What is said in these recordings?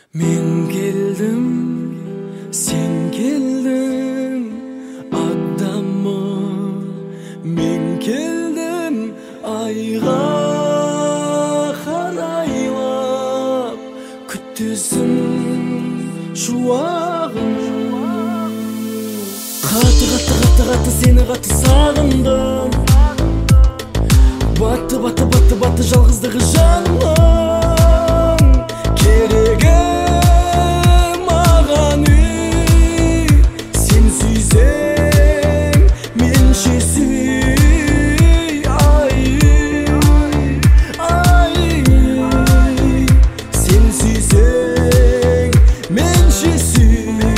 Мен келдім, сен келдің, адамым. Мен келдім, айға қарайлап, күтесің шуағын. Қатты сені қатты сағындым. Батты жалғыздығы жанымның. Керегі маған үй, сен сүйсең менше сүй. Ай, сен сүйсең менше сүй.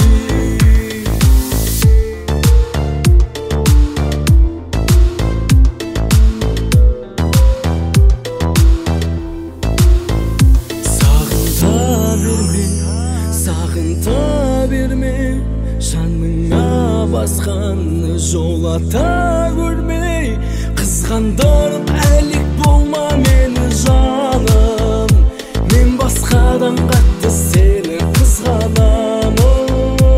Сағынта берме, жаныңа басқаны жолата көрмей. Қызғандырып әлек болма мені жаным. Мен басқадан қатты сені қызғанамын.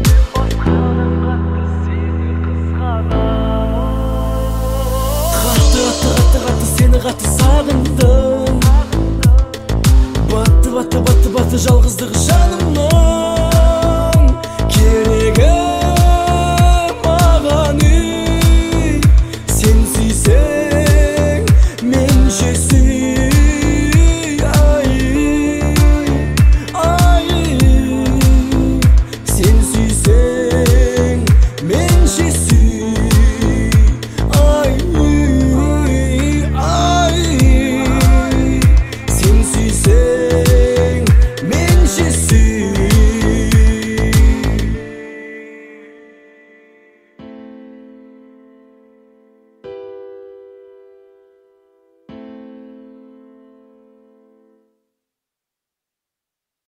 Қатты сені қатты сағындым. Батты жалғыздығы жанымның.